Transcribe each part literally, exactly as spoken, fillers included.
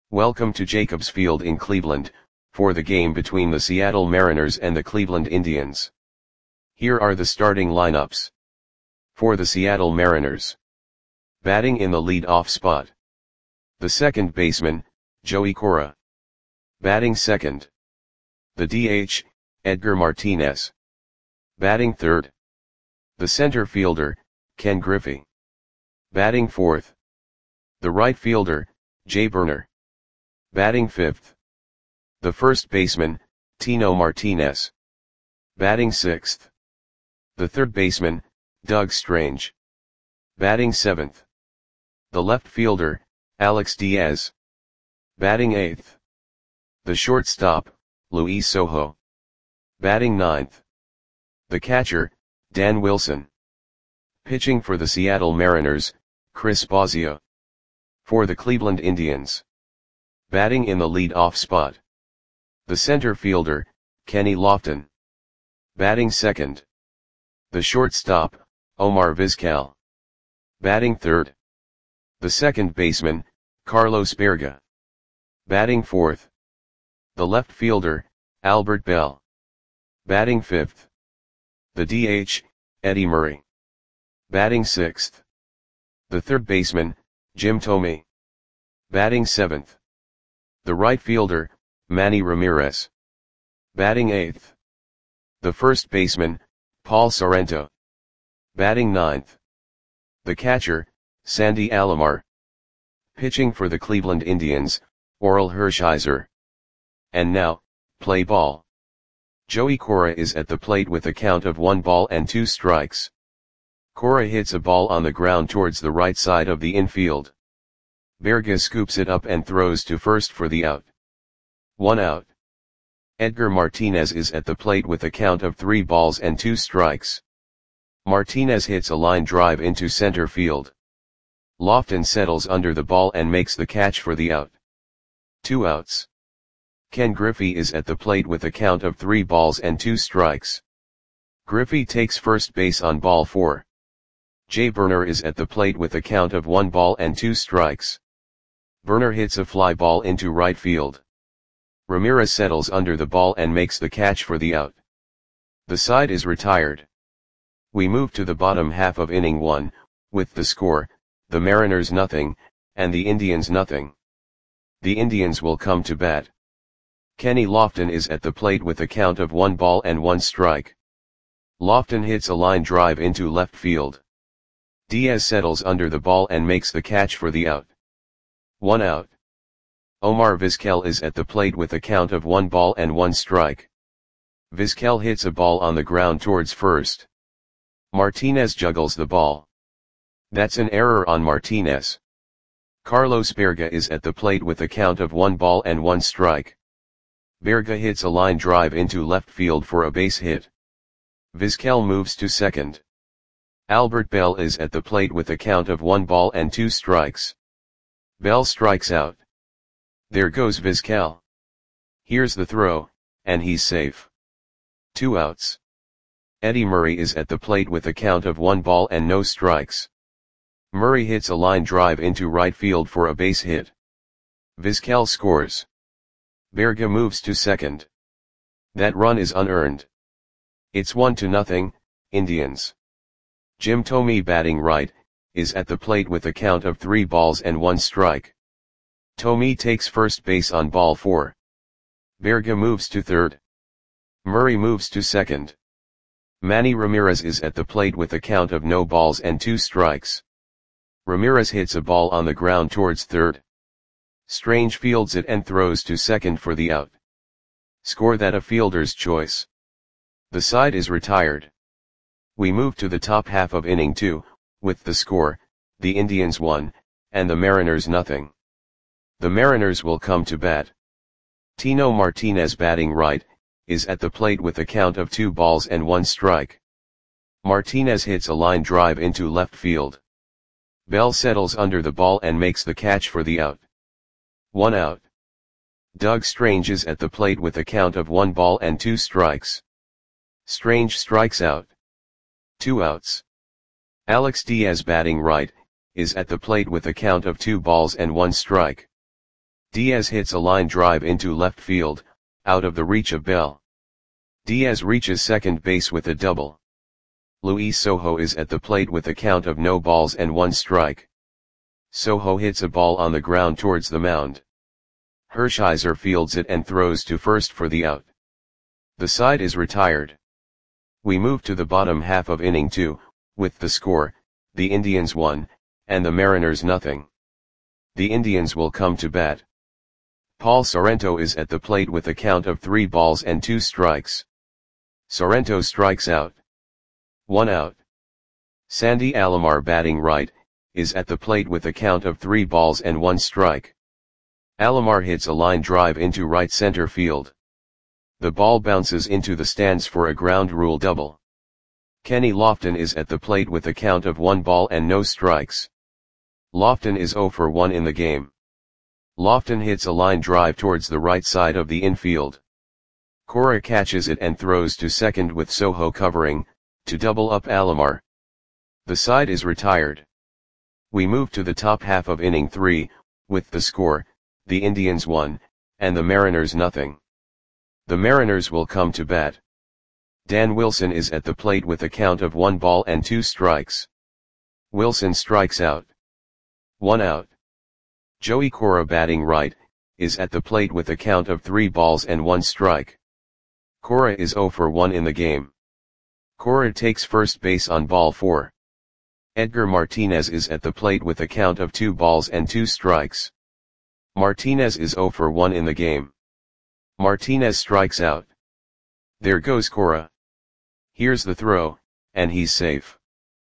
Welcome to Jacobs Field in Cleveland, for the game between the Seattle Mariners and the Cleveland Indians. Here are the starting lineups. For the Seattle Mariners. Batting in the lead-off spot. The second baseman, Joey Cora. Batting second. The D H, Edgar Martinez. Batting third. The center fielder, Ken Griffey. Batting fourth. The right fielder, Jay Burner. Batting fifth. The first baseman, Tino Martinez. Batting sixth. The third baseman, Doug Strange. Batting seventh. The left fielder, Alex Diaz. Batting eighth. The shortstop, Luis Sojo. Batting ninth. The catcher, Dan Wilson. Pitching for the Seattle Mariners, Chris Bosio. For the Cleveland Indians. Batting in the lead-off spot. The center fielder, Kenny Lofton. Batting second. The shortstop, Omar Vizquel. Batting third. The second baseman, Carlos Berga. Batting fourth. The left fielder, Albert Bell. Batting fifth. The D H, Eddie Murray. Batting sixth. The third baseman, Jim Thome. Batting seventh. The right fielder, Manny Ramirez. Batting eighth. The first baseman, Paul Sorrento. Batting ninth. The catcher, Sandy Alomar. Pitching for the Cleveland Indians, Orel Hershiser. And now, play ball. Joey Cora is at the plate with a count of one ball and two strikes. Cora hits a ball on the ground towards the right side of the infield. Berga scoops it up and throws to first for the out. One out. Edgar Martinez is at the plate with a count of three balls and two strikes. Martinez hits a line drive into center field. Lofton settles under the ball and makes the catch for the out. Two outs. Ken Griffey is at the plate with a count of three balls and two strikes. Griffey takes first base on ball four. Jay Burner is at the plate with a count of one ball and two strikes. Burner hits a fly ball into right field. Ramirez settles under the ball and makes the catch for the out. The side is retired. We move to the bottom half of inning one, with the score, the Mariners nothing, and the Indians nothing. The Indians will come to bat. Kenny Lofton is at the plate with a count of one ball and one strike. Lofton hits a line drive into left field. Diaz settles under the ball and makes the catch for the out. One out. Omar Vizquel is at the plate with a count of one ball and one strike. Vizquel hits a ball on the ground towards first. Martinez juggles the ball. That's an error on Martinez. Carlos Berga is at the plate with a count of one ball and one strike. Berga hits a line drive into left field for a base hit. Vizquel moves to second. Albert Bell is at the plate with a count of one ball and two strikes. Bell strikes out. There goes Vizquel. Here's the throw, and he's safe. Two outs. Eddie Murray is at the plate with a count of one ball and no strikes. Murray hits a line drive into right field for a base hit. Vizquel scores. Berga moves to second. That run is unearned. It's one to nothing, Indians. Jim Thome, batting right, is at the plate with a count of three balls and one strike. Thome takes first base on ball four. Berga moves to third. Murray moves to second. Manny Ramirez is at the plate with a count of no balls and two strikes. Ramirez hits a ball on the ground towards third. Strange fields it and throws to second for the out. Score that a fielder's choice. The side is retired. We move to the top half of inning two, with the score, the Indians one, and the Mariners nothing. The Mariners will come to bat. Tino Martinez, batting right, is at the plate with a count of two balls and one strike. Martinez hits a line drive into left field. Bell settles under the ball and makes the catch for the out. One out. Doug Strange is at the plate with a count of one ball and two strikes. Strange strikes out. Two outs. Alex Diaz, batting right, is at the plate with a count of two balls and one strike. Diaz hits a line drive into left field, out of the reach of Bell. Diaz reaches second base with a double. Luis Sojo is at the plate with a count of no balls and one strike. Sojo hits a ball on the ground towards the mound. Hershiser fields it and throws to first for the out. The side is retired. We move to the bottom half of inning two, with the score, the Indians one, and the Mariners nothing. The Indians will come to bat. Paul Sorrento is at the plate with a count of three balls and two strikes. Sorrento strikes out. One out. Sandy Alomar, batting right, is at the plate with a count of three balls and one strike. Alomar hits a line drive into right center field. The ball bounces into the stands for a ground rule double. Kenny Lofton is at the plate with a count of one ball and no strikes. Lofton is zero for one in the game. Lofton hits a line drive towards the right side of the infield. Cora catches it and throws to second with Sojo covering, to double up Alomar. The side is retired. We move to the top half of inning three, with the score, the Indians one, and the Mariners nothing. The Mariners will come to bat. Dan Wilson is at the plate with a count of one ball and two strikes. Wilson strikes out. One out. Joey Cora, batting right, is at the plate with a count of three balls and one strike. Cora is zero for one in the game. Cora takes first base on ball four. Edgar Martinez is at the plate with a count of two balls and two strikes. Martinez is zero for one in the game. Martinez strikes out. There goes Cora. Here's the throw, and he's safe.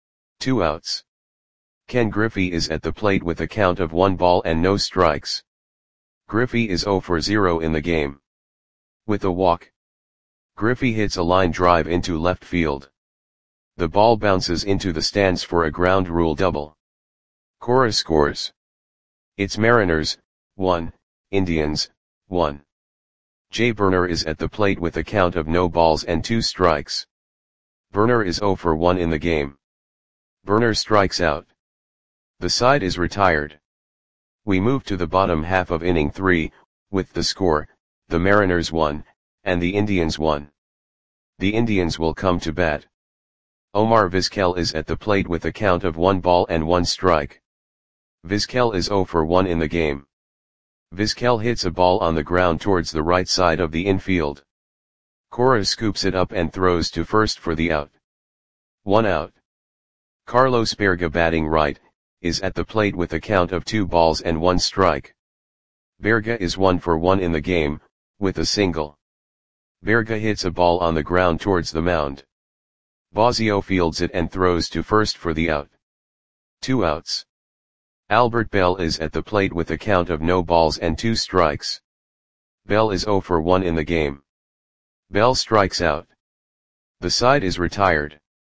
Two outs. Ken Griffey is at the plate with a count of one ball and no strikes. Griffey is zero for zero in the game. With a walk, Griffey hits a line drive into left field. The ball bounces into the stands for a ground rule double. Cora scores. It's Mariners, one, Indians, one. Jay Burner is at the plate with a count of no balls and two strikes. Burner is zero for one in the game. Burner strikes out. The side is retired. We move to the bottom half of inning three, with the score, the Mariners one, and the Indians one. The Indians will come to bat. Omar Vizquel is at the plate with a count of one ball and one strike. Vizquel is zero for one in the game. Vizquel hits a ball on the ground towards the right side of the infield. Cora scoops it up and throws to first for the out. One out. Carlos Berga, batting right, is at the plate with a count of two balls and one strike. Berga is one for one in the game, with a single. Berga hits a ball on the ground towards the mound. Bosio fields it and throws to first for the out. Two outs. Albert Bell is at the plate with a count of no balls and two strikes. Bell is zero for one in the game. Bell strikes out. The side is retired.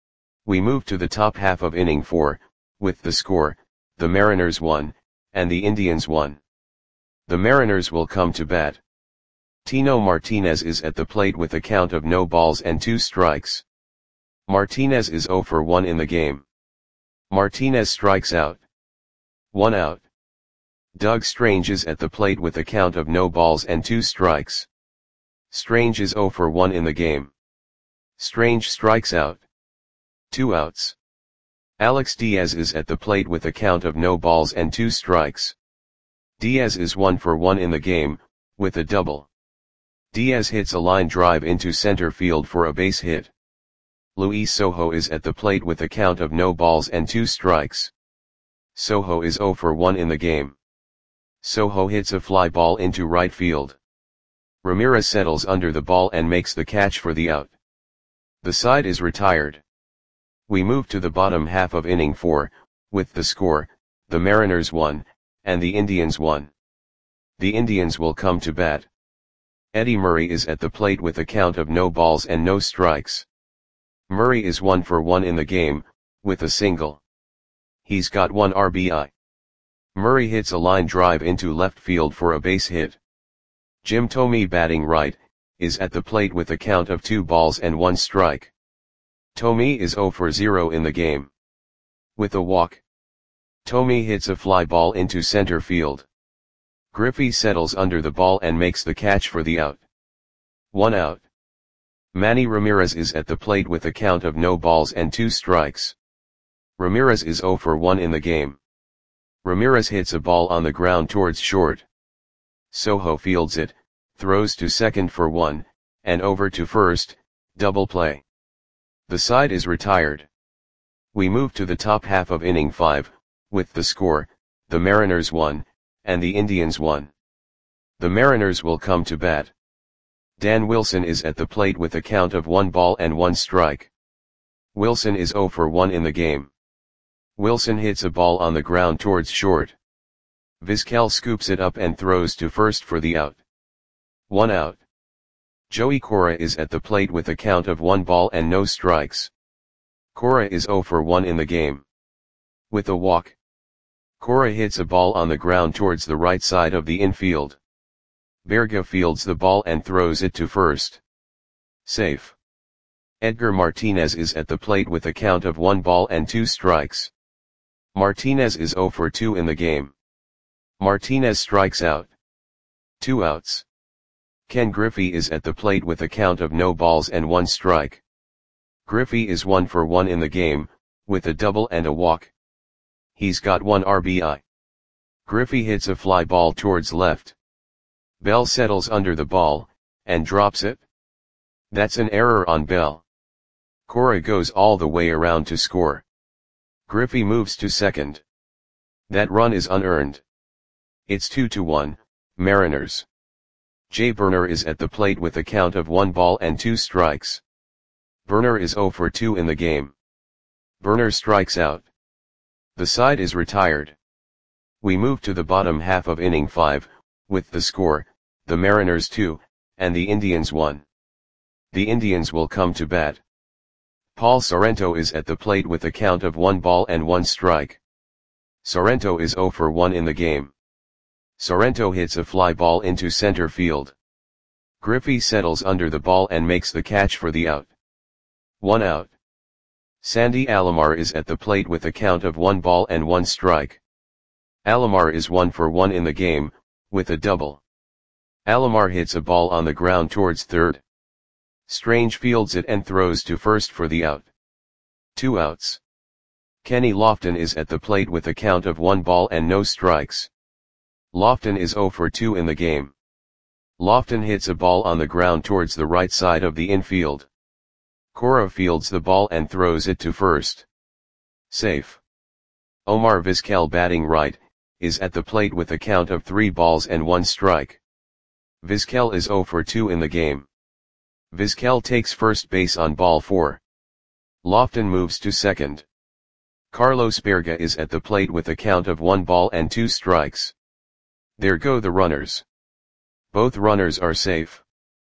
We move to the top half of inning four, with the score, the Mariners one, and the Indians one. The Mariners will come to bat. Tino Martinez is at the plate with a count of no balls and two strikes. Martinez is zero for one in the game. Martinez strikes out. One out. Doug Strange is at the plate with a count of no balls and two strikes. Strange is zero for one in the game. Strange strikes out. Two outs. Alex Diaz is at the plate with a count of no balls and two strikes. Diaz is one for one in the game, with a double. Diaz hits a line drive into center field for a base hit. Luis Sojo is at the plate with a count of no balls and two strikes. Sojo is zero for one in the game. Sojo hits a fly ball into right field. Ramirez settles under the ball and makes the catch for the out. The side is retired. We move to the bottom half of inning four, with the score, the Mariners one, and the Indians one. The Indians will come to bat. Eddie Murray is at the plate with a count of no balls and no strikes. Murray is one for one in the game, with a single. He's got one R B I. Murray hits a line drive into left field for a base hit. Jim Thome, batting right, is at the plate with a count of two balls and one strike. Thome is zero for zero in the game. With a walk, Thome hits a fly ball into center field. Griffey settles under the ball and makes the catch for the out. One out. Manny Ramirez is at the plate with a count of no balls and two strikes. Ramirez is zero for one in the game. Ramirez hits a ball on the ground towards short. Sojo fields it, throws to second for one, and over to first, double play. The side is retired. We move to the top half of inning five, with the score, the Mariners won, and the Indians won. The Mariners will come to bat. Dan Wilson is at the plate with a count of one ball and one strike. Wilson is zero for one in the game. Wilson hits a ball on the ground towards short. Vizquel scoops it up and throws to first for the out. One out. Joey Cora is at the plate with a count of one ball and no strikes. Cora is zero for one in the game. With a walk, Cora hits a ball on the ground towards the right side of the infield. Berga fields the ball and throws it to first. Safe. Edgar Martinez is at the plate with a count of one ball and two strikes. Martinez is zero for two in the game. Martinez strikes out. Two outs. Ken Griffey is at the plate with a count of no balls and one strike. Griffey is one for one in the game, with a double and a walk. He's got one R B I. Griffey hits a fly ball towards left. Bell settles under the ball, and drops it. That's an error on Bell. Cora goes all the way around to score. Griffey moves to second. That run is unearned. It's two to one, Mariners. Jay Burner is at the plate with a count of one ball and two strikes. Burner is zero for two in the game. Burner strikes out. The side is retired. We move to the bottom half of inning five, with the score, the Mariners two, and the Indians one. The Indians will come to bat. Paul Sorrento is at the plate with a count of one ball and one strike. Sorrento is zero for one in the game. Sorrento hits a fly ball into center field. Griffey settles under the ball and makes the catch for the out. One out. Sandy Alomar is at the plate with a count of one ball and one strike. Alomar is one for one in the game, with a double. Alomar hits a ball on the ground towards third. Strange fields it and throws to first for the out. Two outs. Kenny Lofton is at the plate with a count of one ball and no strikes. Lofton is zero for two in the game. Lofton hits a ball on the ground towards the right side of the infield. Cora fields the ball and throws it to first. Safe. Omar Vizquel, batting right, is at the plate with a count of three balls and one strike. Vizquel is zero for two in the game. Vizquel takes first base on ball four. Lofton moves to second. Carlos Berga is at the plate with a count of one ball and two strikes. There go the runners. Both runners are safe.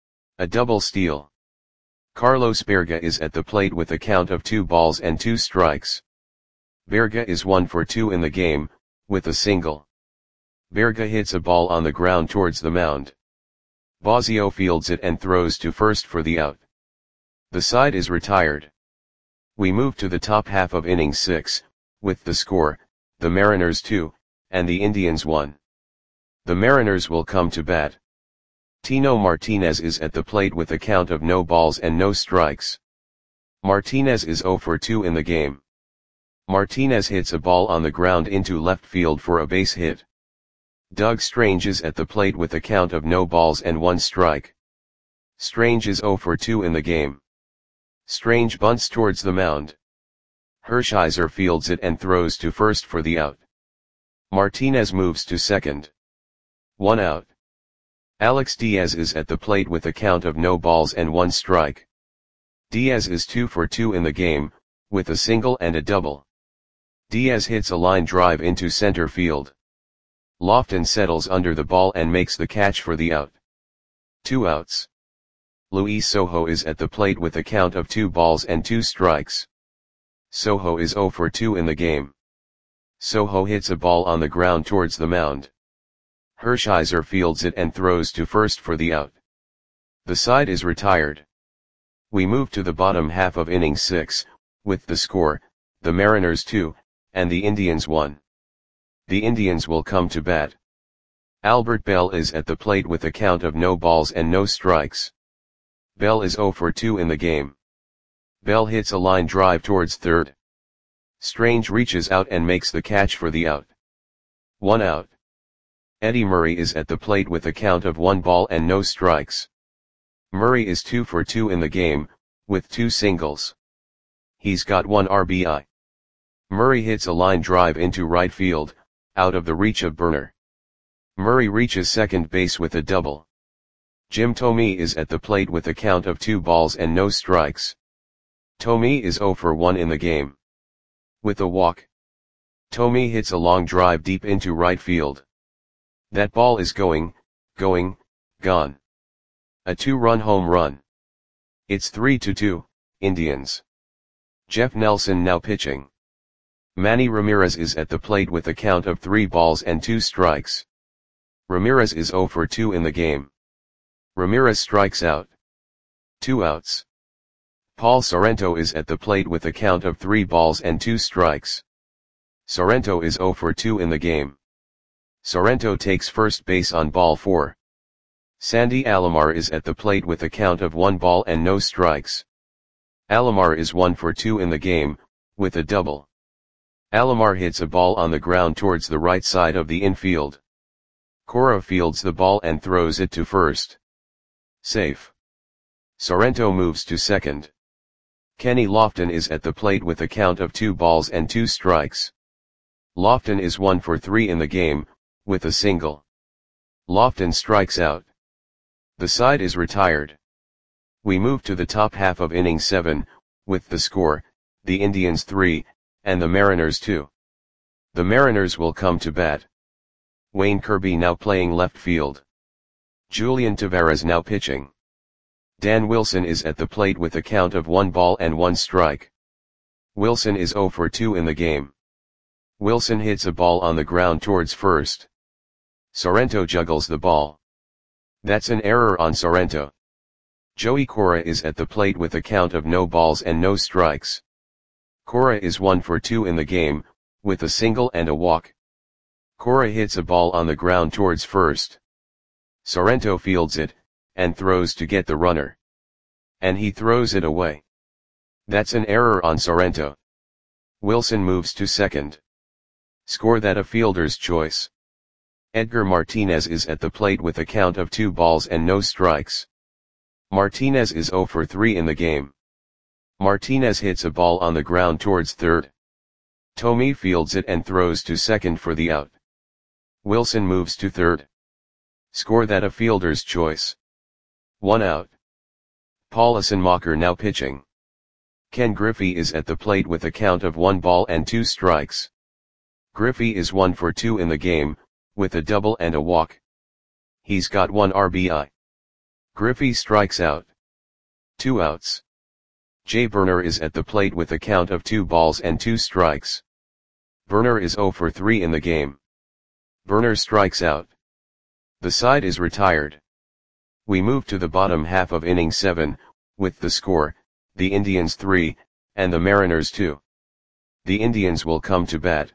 A double steal. Carlos Berga is at the plate with a count of two balls and two strikes. Berga is one for two in the game, with a single. Berga hits a ball on the ground towards the mound. Bosio fields it and throws to first for the out. The side is retired. We move to the top half of inning six, with the score, the Mariners two, and the Indians one. The Mariners will come to bat. Tino Martinez is at the plate with a count of no balls and no strikes. Martinez is zero for two in the game. Martinez hits a ball on the ground into left field for a base hit. Doug Strange is at the plate with a count of no balls and one strike. Strange is zero for two in the game. Strange bunts towards the mound. Hershiser fields it and throws to first for the out. Martinez moves to second. One out. Alex Diaz is at the plate with a count of no balls and one strike. Diaz is two for two in the game, with a single and a double. Diaz hits a line drive into center field. Lofton settles under the ball and makes the catch for the out. Two outs. Luis Sojo is at the plate with a count of two balls and two strikes. Sojo is zero for two in the game. Sojo hits a ball on the ground towards the mound. Hershiser fields it and throws to first for the out. The side is retired. We move to the bottom half of inning six, with the score, the Mariners two, and the Indians one. The Indians will come to bat. Albert Bell is at the plate with a count of no balls and no strikes. Bell is zero for two in the game. Bell hits a line drive towards third. Strange reaches out and makes the catch for the out. One out. Eddie Murray is at the plate with a count of one ball and no strikes. Murray is two for two in the game, with two singles. He's got one R B I. Murray hits a line drive into right field, out of the reach of Burner. Murray reaches second base with a double. Jim Thome is at the plate with a count of two balls and no strikes. Thome is zero for one in the game. With a walk. Thome hits a long drive deep into right field. That ball is going, going, gone. A two-run home run. It's three to two, Indians. Jeff Nelson now pitching. Manny Ramirez is at the plate with a count of three balls and two strikes. Ramirez is zero for two in the game. Ramirez strikes out. Two outs. Paul Sorrento is at the plate with a count of three balls and two strikes. Sorrento is zero for two in the game. Sorrento takes first base on ball four. Sandy Alomar is at the plate with a count of one ball and no strikes. Alomar is one for two in the game, with a double. Alomar hits a ball on the ground towards the right side of the infield. Cora fields the ball and throws it to first. Safe. Sorrento moves to second. Kenny Lofton is at the plate with a count of two balls and two strikes. Lofton is one for three in the game, with a single. Lofton strikes out. The side is retired. We move to the top half of inning seven, with the score, the Indians three, and the Mariners two. The Mariners will come to bat. Wayne Kirby now playing left field. Julian Taveras now pitching. Dan Wilson is at the plate with a count of one ball and one strike. Wilson is zero for two in the game. Wilson hits a ball on the ground towards first. Sorrento juggles the ball. That's an error on Sorrento. Joey Cora is at the plate with a count of no balls and no strikes. Cora is one for two in the game, with a single and a walk. Cora hits a ball on the ground towards first. Sorrento fields it, and throws to get the runner. And he throws it away. That's an error on Sorrento. Wilson moves to second. Score that a fielder's choice. Edgar Martinez is at the plate with a count of two balls and no strikes. Martinez is zero for three in the game. Martinez hits a ball on the ground towards third. Thome fields it and throws to second for the out. Wilson moves to third. Score that a fielder's choice. One out. Paul Assenmacher now pitching. Ken Griffey is at the plate with a count of one ball and two strikes. Griffey is one for two in the game, with a double and a walk. He's got one R B I. Griffey strikes out. Two outs. Jay Burner is at the plate with a count of two balls and two strikes. Burner is zero for three in the game. Burner strikes out. The side is retired. We move to the bottom half of inning seven, with the score, the Indians three, and the Mariners two. The Indians will come to bat.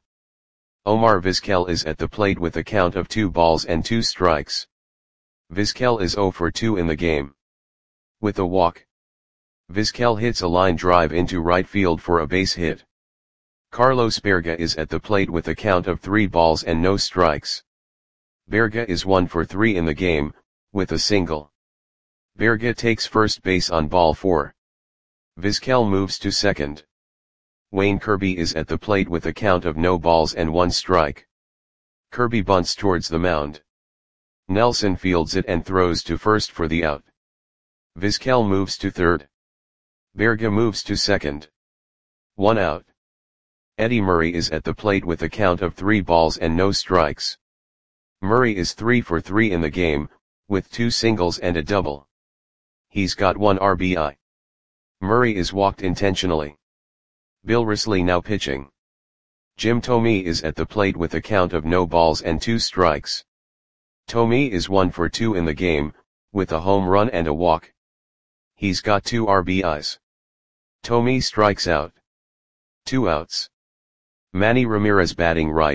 Omar Vizquel is at the plate with a count of two balls and two strikes. Vizquel is zero for two in the game. With a walk. Vizquel hits a line drive into right field for a base hit. Carlos Berga is at the plate with a count of three balls and no strikes. Berga is one for three in the game, with a single. Berga takes first base on ball four. Vizquel moves to second. Wayne Kirby is at the plate with a count of no balls and one strike. Kirby bunts towards the mound. Nelson fields it and throws to first for the out. Vizquel moves to third. Berga moves to second. One out. Eddie Murray is at the plate with a count of three balls and no strikes. Murray is three for three in the game, with two singles and a double. He's got one R B I. Murray is walked intentionally. Bill Risley now pitching. Jim Thome is at the plate with a count of no balls and two strikes. Thome is one for two in the game, with a home run and a walk. He's got two R B Is. Thome strikes out. Two outs. Manny Ramirez batting right,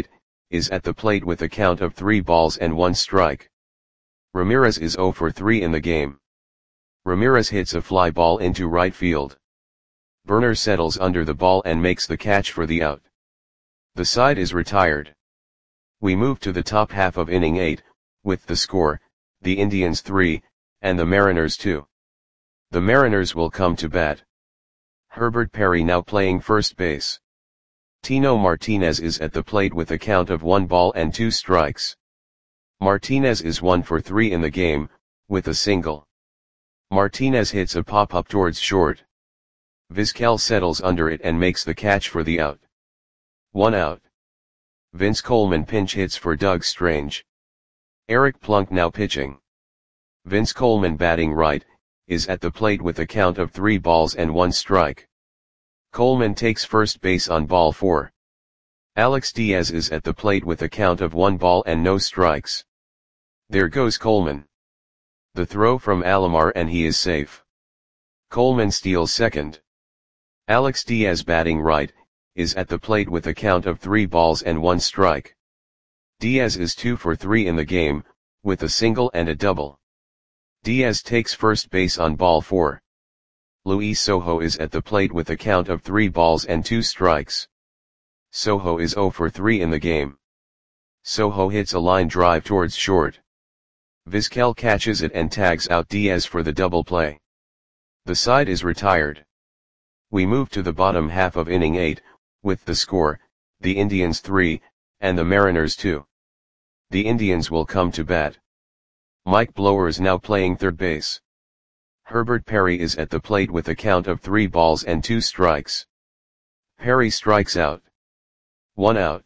is at the plate with a count of three balls and one strike. Ramirez is zero for three in the game. Ramirez hits a fly ball into right field. Burner settles under the ball and makes the catch for the out. The side is retired. We move to the top half of inning eight, with the score, the Indians three, and the Mariners two. The Mariners will come to bat. Herbert Perry now playing first base. Tino Martinez is at the plate with a count of one ball and two strikes. Martinez is one for three in the game, with a single. Martinez hits a pop-up towards short. Vizquel settles under it and makes the catch for the out. One out. Vince Coleman pinch hits for Doug Strange. Eric Plunk now pitching. Vince Coleman batting right, is at the plate with a count of three balls and one strike. Coleman takes first base on ball four. Alex Diaz is at the plate with a count of one ball and no strikes. There goes Coleman. The throw from Alomar and he is safe. Coleman steals second. Alex Diaz batting right, is at the plate with a count of three balls and one strike. Diaz is two for three in the game, with a single and a double. Diaz takes first base on ball four. Luis Sojo is at the plate with a count of three balls and two strikes. Sojo is zero for three in the game. Sojo hits a line drive towards short. Vizquel catches it and tags out Diaz for the double play. The side is retired. We move to the bottom half of inning eight, with the score, the Indians three, and the Mariners two. The Indians will come to bat. Mike Blower is now playing third base. Herbert Perry is at the plate with a count of three balls and two strikes. Perry strikes out. One out.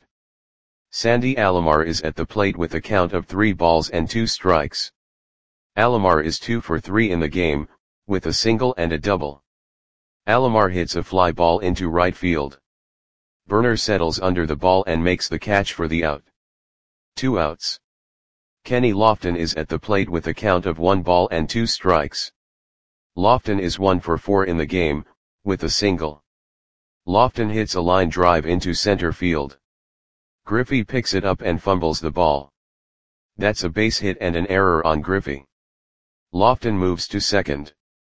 Sandy Alomar is at the plate with a count of three balls and two strikes. Alomar is two for three in the game, with a single and a double. Alomar hits a fly ball into right field. Burner settles under the ball and makes the catch for the out. Two outs. Kenny Lofton is at the plate with a count of one ball and two strikes. Lofton is one for four in the game, with a single. Lofton hits a line drive into center field. Griffey picks it up and fumbles the ball. That's a base hit and an error on Griffey. Lofton moves to second.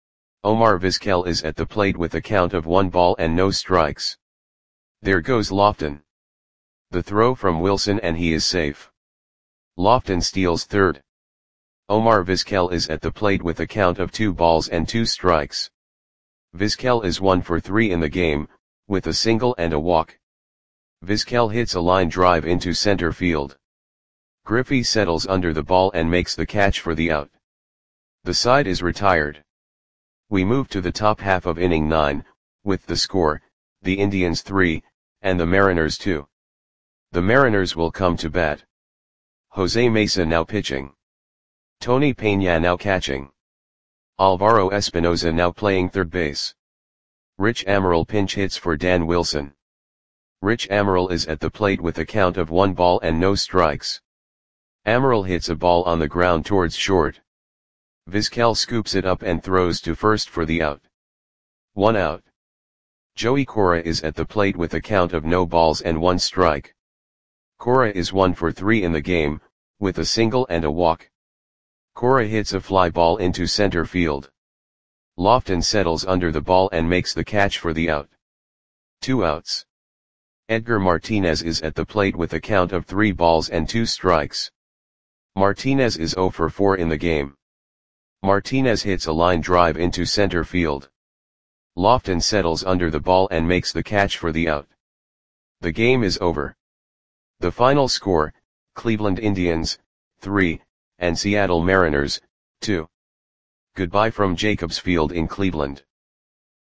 Omar Vizquel is at the plate with a count of one ball and no strikes. There goes Lofton. The throw from Wilson and he is safe. Lofton steals third. Omar Vizquel is at the plate with a count of two balls and two strikes. Vizquel is one for three in the game, with a single and a walk. Vizquel hits a line drive into center field. Griffey settles under the ball and makes the catch for the out. The side is retired. We move to the top half of inning nine, with the score, the Indians three, and the Mariners two. The Mariners will come to bat. Jose Mesa now pitching. Tony Peña now catching. Alvaro Espinoza now playing third base. Rich Amaral pinch hits for Dan Wilson. Rich Amaral is at the plate with a count of one ball and no strikes. Amaral hits a ball on the ground towards short. Vizquel scoops it up and throws to first for the out. One out. Joey Cora is at the plate with a count of no balls and one strike. Cora is one for three in the game, with a single and a walk. Cora hits a fly ball into center field. Lofton settles under the ball and makes the catch for the out. Two outs. Edgar Martinez is at the plate with a count of three balls and two strikes. Martinez is zero for four in the game. Martinez hits a line drive into center field. Lofton settles under the ball and makes the catch for the out. The game is over. The final score, Cleveland Indians, three, and Seattle Mariners, two. Goodbye from Jacobs Field in Cleveland.